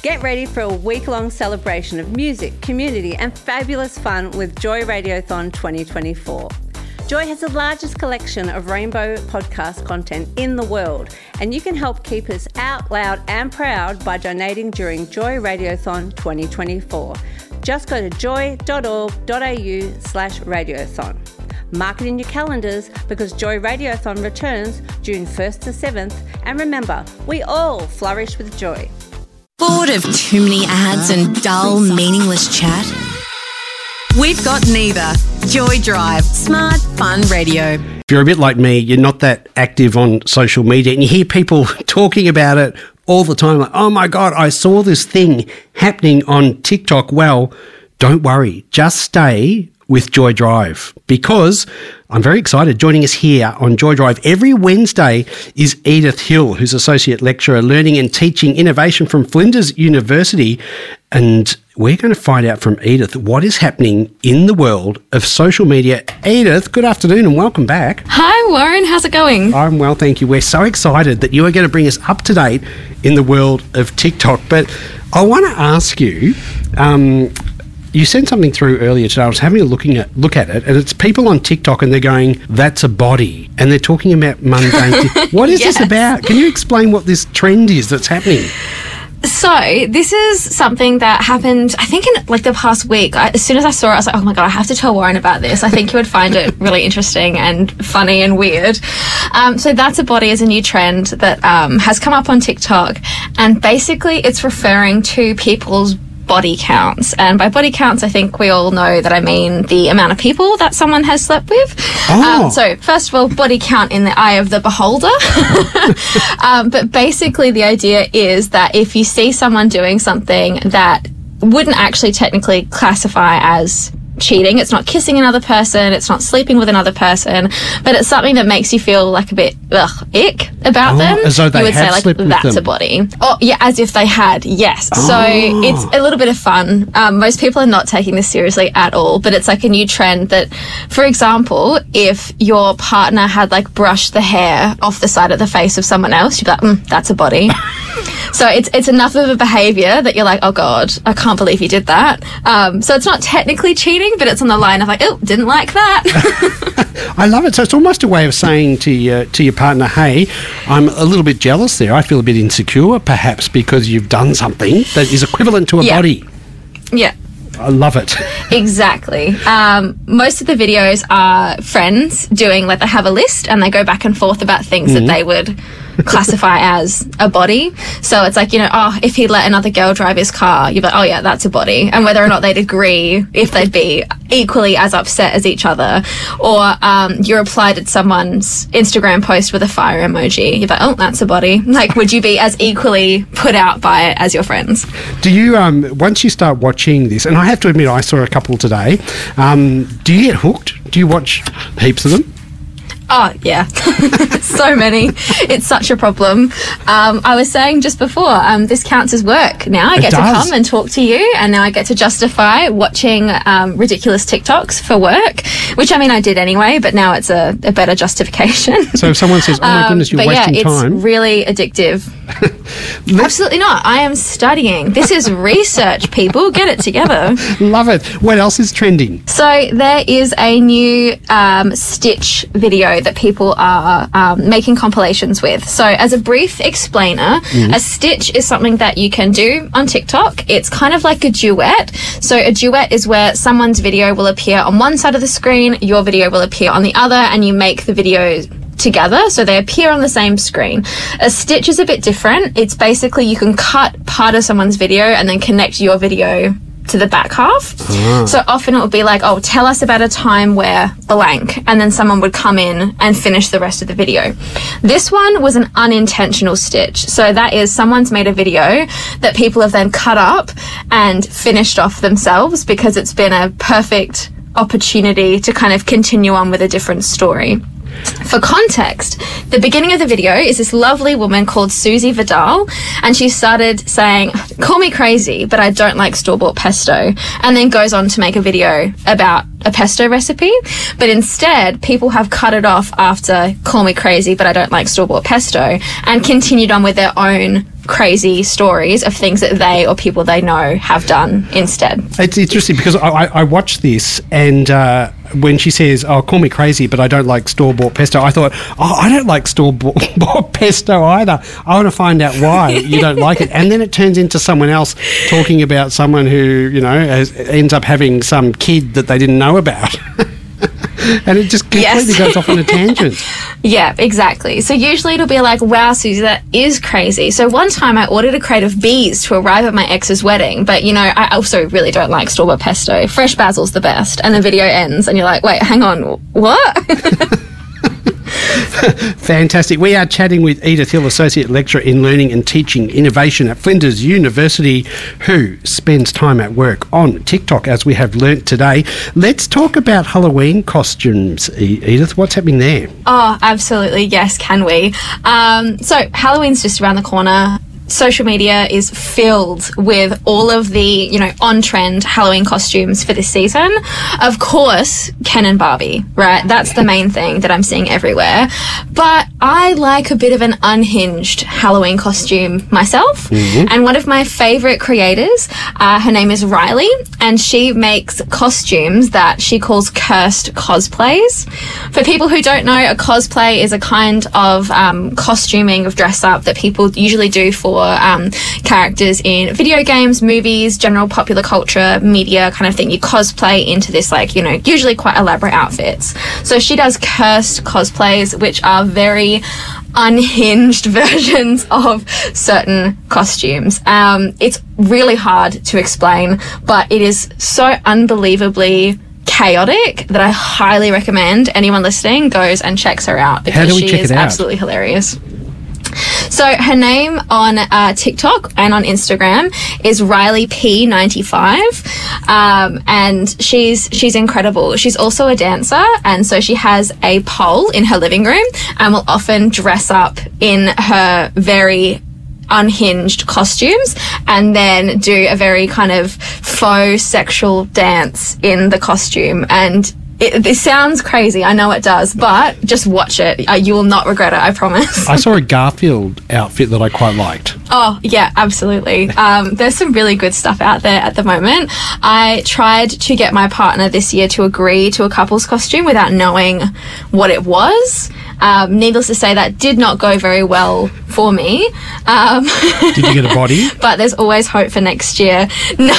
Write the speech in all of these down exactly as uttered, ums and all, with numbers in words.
Get ready for a week-long celebration of music, community and fabulous fun with Joy Radiothon twenty twenty-four. Joy has the largest collection of rainbow podcast content in the world, and you can help keep us out loud and proud by donating during Joy Radiothon twenty twenty-four. Just go to joy.org.au slash radiothon. Mark it in your calendars because Joy Radiothon returns June first to seventh, and remember, we all flourish with joy. Bored of too many ads and dull, meaningless chat? We've got neither. Joy Drive, smart, fun radio. If you're a bit like me, you're not that active on social media and you hear people talking about it all the time, like, oh my God, I saw this thing happening on TikTok. Well, don't worry, just stay with Joy Drive because I'm very excited. Joining us here on Joy Drive every Wednesday is Edith Hill, who's Associate Lecturer Learning and Teaching Innovation from Flinders University. And we're going to find out from Edith what is happening in the world of social media. Edith, good afternoon and welcome back. Hi, Warren. How's it going? I'm well, thank you. We're so excited that you are going to bring us up to date in the world of TikTok. But I want to ask you, um, you sent something through earlier today. I was having a looking at, look at it, and it's people on TikTok and they're going, that's a body. And they're talking about mundane. What is yes. this about? Can you explain what this trend is that's happening? So this is something that happened, I think, in like the past week. I, as soon as I saw it, I was like, oh my God, I have to tell Warren about this. I think you would find it really interesting and funny and weird. Um, so That's a Body is a new trend that um, has come up on TikTok. And basically it's referring to people's body counts. And by body counts, I think we all know that I mean the amount of people that someone has slept with. Oh. Um, so first of all, body count in the eye of the beholder. um, but basically the idea is that if you see someone doing something that wouldn't actually technically classify as cheating, it's not kissing another person, it's not sleeping with another person, but it's something that makes you feel like a bit ugh, ick about oh, them. As though they you would have say like slept with that's them. a body. Oh yeah, as if they had, yes. Oh. So it's a little bit of fun. Um, most people are not taking this seriously at all, but it's like a new trend that, for example, if your partner had like brushed the hair off the side of the face of someone else, you'd be like, mm, that's a body. So it's it's enough of a behaviour that you're like, oh God, I can't believe you did that. Um, so it's not technically cheating, but it's on the line of like, oh, didn't like that. I love it. So it's almost a way of saying to your, to your partner, hey, I'm a little bit jealous there. I feel a bit insecure, perhaps because you've done something that is equivalent to a yeah. body. Yeah. I love it. Exactly. Um, most of the videos are friends doing, like, they have a list and they go back and forth about things mm-hmm. that they would classify as a body. So it's like, you know, oh, if he let another girl drive his car, you're like, oh yeah, that's a body. And whether or not they'd agree if they'd be equally as upset as each other. Or um, you replied to someone's Instagram post with a fire emoji. You're like, oh, that's a body. Like, would you be as equally put out by it as your friends? Do you, um, once you start watching this, and I have to admit I saw a couple today, um, do you get hooked? Do you watch heaps of them? Oh, yeah. So many. It's such a problem. Um, I was saying just before, um, this counts as work. Now I get to come and talk to you, and now I get to justify watching um, ridiculous TikToks for work, which, I mean, I did anyway, but now it's a, a better justification. So if someone says, oh, my goodness, you're um, but wasting yeah, time. it's really addictive. Absolutely not. I am studying. This is research, people. Get it together. Love it. What else is trending? So there is a new um, Stitch video that people are um, making compilations with. So as a brief explainer, mm. a Stitch is something that you can do on TikTok. It's kind of like a duet. So a duet is where someone's video will appear on one side of the screen, your video will appear on the other, and you make the video together, so they appear on the same screen. A stitch is a bit different. It's basically you can cut part of someone's video and then connect your video to the back half. Ah. So often it would be like, oh, tell us about a time where blank, and then someone would come in and finish the rest of the video. This one was an unintentional stitch. So that is someone's made a video that people have then cut up and finished off themselves because it's been a perfect opportunity to kind of continue on with a different story. For context, the beginning of the video is this lovely woman called Susie Vidal, and she started saying, call me crazy, but I don't like store-bought pesto, and then goes on to make a video about a pesto recipe. But instead, people have cut it off after call me crazy, but I don't like store-bought pesto, and continued on with their own crazy stories of things that they or people they know have done instead. It's interesting because I, I, I watched this, and uh, when she says, oh, call me crazy, but I don't like store-bought pesto, I thought, oh, I don't like store-bought pesto either. I want to find out why you don't like it. And then it turns into someone else talking about someone who, you know, has, ends up having some kid that they didn't know about. And it just completely Yes. goes off on a tangent. Yeah, exactly. So usually it'll be like, wow, Susie, that is crazy. So one time I ordered a crate of bees to arrive at my ex's wedding, but, you know, I also really don't like store-bought pesto. Fresh basil's the best. And the video ends and you're like, wait, hang on, what? Fantastic. We are chatting with Edith Hill, Associate Lecturer in Learning and Teaching Innovation at Flinders University, who spends time at work on TikTok, as we have learnt today. Let's talk about Halloween costumes, E- Edith. What's happening there? Oh, absolutely. Yes, can we? Um, so Halloween's just around the corner. Social media is filled with all of the, you know, on-trend Halloween costumes for this season. Of course, Ken and Barbie, right? That's the main thing that I'm seeing everywhere. But I like a bit of an unhinged Halloween costume myself. Mm-hmm. And one of my favorite creators, uh, her name is Riley, and she makes costumes that she calls cursed cosplays. For people who don't know, a cosplay is a kind of um, costuming of dress up that people usually do for Um, characters in video games, movies, general popular culture, media kind of thing. You cosplay into this, like, you know, usually quite elaborate outfits. So she does cursed cosplays, which are very unhinged versions of certain costumes. Um, it's really hard to explain, but it is so unbelievably chaotic that I highly recommend anyone listening goes and checks her out, because How do we she check is it out? absolutely hilarious. So her name on uh, TikTok and on Instagram is Riley P ninety-five, um, and she's she's incredible. She's also a dancer, and so she has a pole in her living room and will often dress up in her very unhinged costumes and then do a very kind of faux sexual dance in the costume. And It, it sounds crazy, I know it does, but just watch it. Uh, you will not regret it, I promise. I saw a Garfield outfit that I quite liked. Oh, yeah, absolutely. Um, there's some really good stuff out there at the moment. I tried to get my partner this year to agree to a couple's costume without knowing what it was. Um, needless to say, that did not go very well for me. Um, Did you get a body? But there's always hope for next year. No.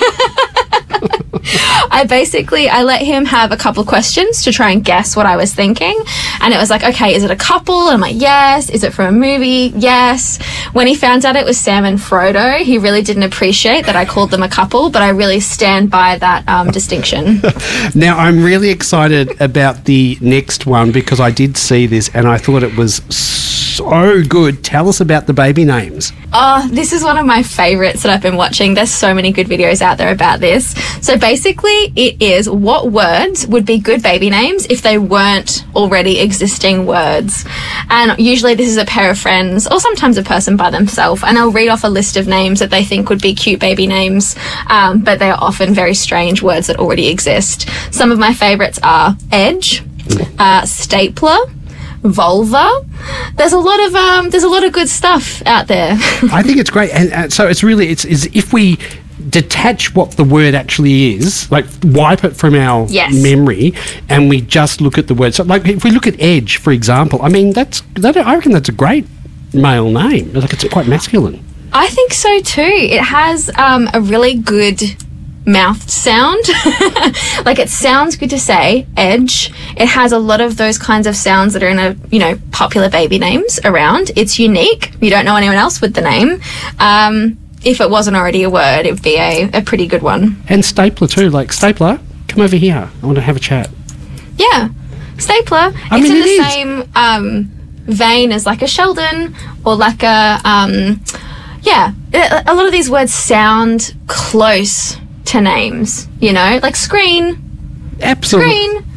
I basically, I let him have a couple of questions to try and guess what I was thinking. And it was like, okay, is it a couple? And I'm like, yes. Is it from a movie? Yes. When he found out it was Sam and Frodo, he really didn't appreciate that I called them a couple, but I really stand by that um, distinction. Now, I'm really excited about the next one because I did see this and I thought it was so good. Tell us about the baby names. Oh, this is one of my favourites that I've been watching. There's so many good videos out there about this. So basically, it is what words would be good baby names if they weren't already existing words. And usually this is a pair of friends or sometimes a person by themselves, and they'll read off a list of names that they think would be cute baby names, um, but they are often very strange words that already exist. Some of my favourites are edge, uh, stapler, vulva. There's a lot of um, there's a lot of good stuff out there. I think it's great, and uh, so it's really it's is if we detach what the word actually is, like wipe it from our Yes. memory, and we just look at the word. So, like if we look at edge, for example, I mean that's that. I reckon that's a great male name. Like it's quite masculine. I think so too. It has um, a really good mouth sound. Like it sounds good to say, edge. It has a lot of those kinds of sounds that are in a, you know, popular baby names around. It's unique. You don't know anyone else with the name. Um, if it wasn't already a word, it would be a, a pretty good one. And stapler too. Like stapler, come over here. I want to have a chat. Yeah. Stapler. I it's mean, in it the is. same um, vein as like a Sheldon or like a, um, yeah. A a lot of these words sound close to names, you know, like screen. Absolutely. Screen.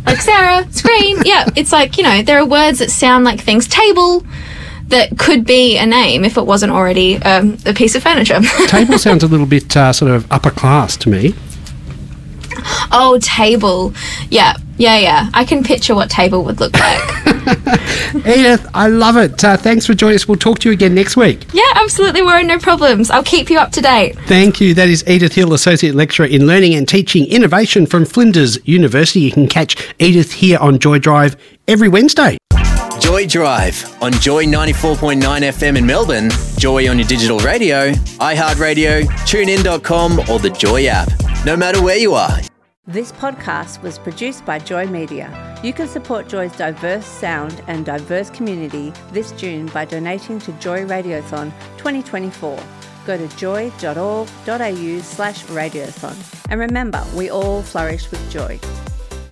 Like Sarah, screen. Yeah, it's like, you know, there are words that sound like things. Table that could be a name if it wasn't already um, a piece of furniture. Table sounds a little bit uh, sort of upper class to me. Oh, table. Yeah, yeah, yeah. I can picture what table would look like. Edith, I love it. Uh, thanks for joining us. We'll talk to you again next week. Yeah, absolutely, Warren. No problems. I'll keep you up to date. Thank you. That is Edith Hill, Associate Lecturer in Learning and Teaching Innovation from Flinders University. You can catch Edith here on Joy Drive every Wednesday. Joy Drive on Joy ninety-four point nine F M in Melbourne, Joy on your digital radio, iHeartRadio, tune in dot com or the Joy app. No matter where you are. This podcast was produced by Joy Media. You can support Joy's diverse sound and diverse community this June by donating to Joy Radiothon twenty twenty-four. Go to joy dot org dot a u slash radiothon. And remember, we all flourish with joy.